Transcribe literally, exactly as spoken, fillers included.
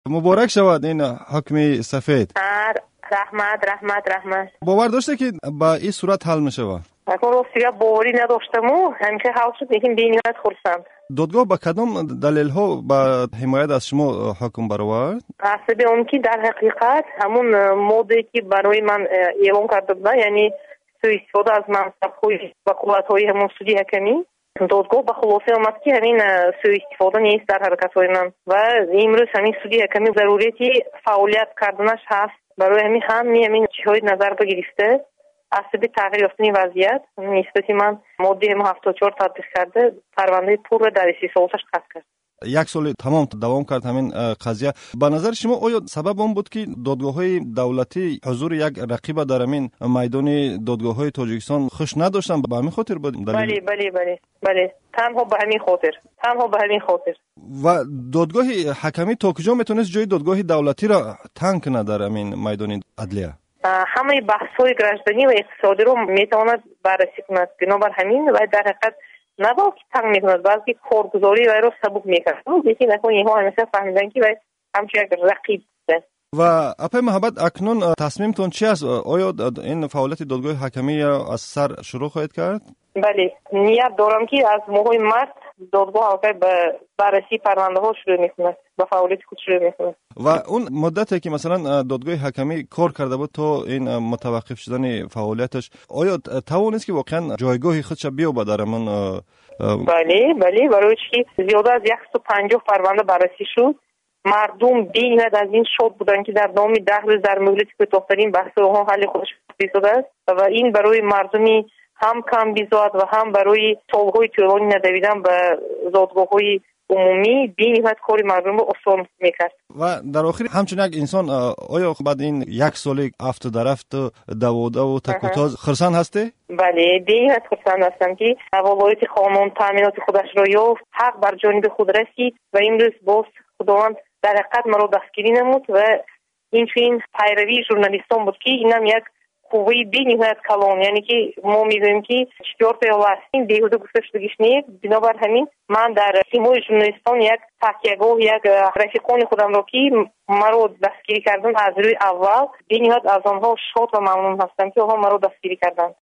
مبارک شود این حکم سفید. رحمت رحمت رحمت. باور داشته که با این صورت حل میشه؟ اکنون راستی باوری نداشتم و همیشه حل شد، لیکن بینیت خورسند. دادگاه با کدام دلیل ها با حمایت از شما حکم برآورد؟ حسب اون که در حقیقت همون موضوعی که برای من اعلام کرده بود، یعنی سوء استفاده از منصب‌های و قوت‌های همون سودی حکمی، دادگاه به خلاصه آمد که همین سوء استفاده نیست در حرکت‌های من و امروز همین سودی حکمی ضروریتی فعالیت کردنش هست. برای همین هم همین چیزهای نظر بگیرفته حسب تغییر یافتن وضعیت نسبت من ماده هفتاد و چهار تطبیق کرده، پرونده پور در سی سالش قطع کرد. یک سال تمام دوام کرد همین قضیه. به نظر شما آیا سبب اون بود که دادگاه‌های دولتی حضور یک رقیب در همین میدان دادگاه‌های تاجیکستان خوش نداشتن؟ به همین خاطر بود؟ بله بله بله بله تنها به همین خاطر تنها به همین خاطر. و دادگاه حکمی تا کجا میتونست جای دادگاه دولتی را تنگ کنه در همین میدان عدلیه؟ همه بحث‌های گردشدنی و اقتصادی رو میتواند بررسی کند. بنابر همین و در حقیقت نباید که تنگ میکند، بلکه کارگزاری و رو سبک میکرد. لیکن اکنون اینها همیشه فهمیدن که همچون یک رقیب است. و اپای محبت اکنون تصمیمتون چی است؟ آیا این فعالیت دادگاه حکمی از سر شروع خواهید کرد؟ بله، نیت دارم که از ماه مارس دادگاه حکمی به بررسی پرونده ها شروع میکنه، به فعالیت خود شروع میکنه. و اون مدتی که مثلا دادگاه حکمی کار کرده بود تا این متوقف شدن فعالیتش، آیا توانست که واقعا جایگاه خودش بیابه در من؟ بله بله، برای چی زیاده از صد و پنجاه پرونده بررسی شد. مردم بینید از این شاد بودن که در نام ده روز در مهلتی که تافترین بحث ها حل خودش بیساده است و این برای مردمی هم کم بیزاد و هم برای سالهای طولانی ندویدن به دادگاه‌های عمومی بینید کار مردم رو آسان میکرد. و در آخر همچنین یک انسان آیا بعد این یک سال افت درفت دواده و تکوتاز خرسان هسته؟ بله بینید خرسان هستم که ولایت قانون تامینات خودش را یافت، حق بر جانب خود رسید و امروز باز خداوند در حقیقت مرا دستگیری نمود و این چنین پیروی ژورنالیستان بود که اینم یک قوه بی‌نهایت کلان، یعنی که ما می‌گوییم که چطور پیاده هستیم بیهوده گفته شدگیش نیست. بنابر همین من در تیم‌های ژورنالیستان یک تکیهگاه یک رفیقان خودم را که مرا دستگیری کردن از روی اول بی‌نهایت از آنها شاد و ممنون هستم که آنها مرا دستگیری کردند.